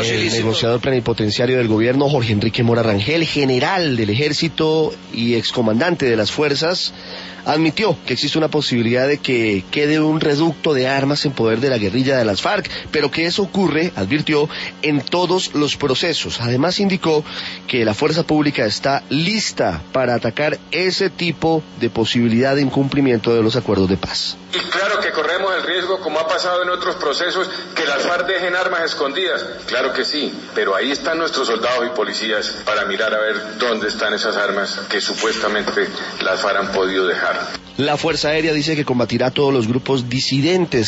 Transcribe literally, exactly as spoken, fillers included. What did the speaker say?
El negociador plenipotenciario del gobierno, Jorge Enrique Mora Rangel, general del ejército y excomandante de las fuerzas, admitió que existe una posibilidad de que quede un reducto de armas en poder de la guerrilla de las FARC, pero que eso ocurre, advirtió, en todos los procesos. Además indicó que la fuerza pública está lista para atacar ese tipo de posibilidad de incumplimiento de los acuerdos de paz. Y claro que corremos el riesgo, como ha pasado en otros procesos, que las FARC dejen armas escondidas. Claro que sí, pero ahí están nuestros soldados y policías para mirar a ver dónde están esas armas que supuestamente las FARC han podido dejar. La Fuerza Aérea dice que combatirá a todos los grupos disidentes